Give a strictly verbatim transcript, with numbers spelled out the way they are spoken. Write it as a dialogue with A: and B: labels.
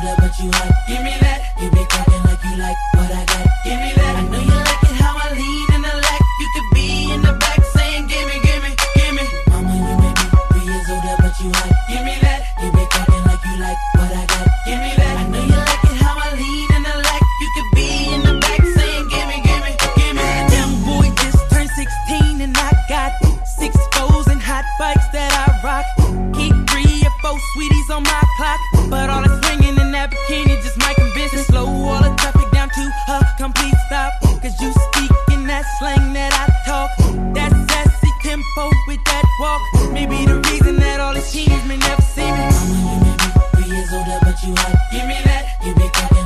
A: older, but you hot. Give me that. You be talking like you like what I got. Give me that. I know you like it how I lean in the lack. You could be in the back saying, give me, give me, give me. Mama, you may be three years older, but you hot. Give me that. You be talking like you like what I got. Give me that. I know you like it how I lean in the lack. You could be in the back saying, give me, give me, give me. Young boy just turned sixteen and I got six foes and hot bikes that I rock. Keep three or four sweeties on my clock, but all that's swinging in that bikini just might convince and slow all the traffic down to a complete stop. Cause you speak in that slang that I talk, that sassy tempo with that walk. Maybe the reason that all these teens may never see me. Mama, you may be three years older, but you hot. Give me that. You be talking